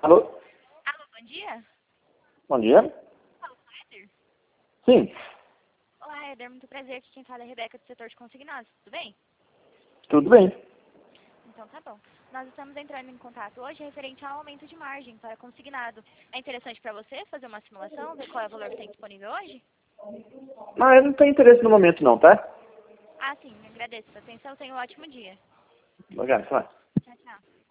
Alô? Alô, bom dia? Bom dia? Alô, Éder? Sim, Olá, Éder, muito prazer. Aqui quem fala é a Rebeca do setor de consignados, tudo bem? tudo bem. Então tá bom. Nós estamos entrando em contato hoje referente ao aumento de margem para consignado. É interessante para você fazer uma simulação, ver qual é o valor que tem disponível hoje? Mas eu não tenho interesse no momento não, tá? Ah, sim, agradeço. Atenção, tenha um ótimo dia. Obrigado, vai. Tchau, tchau.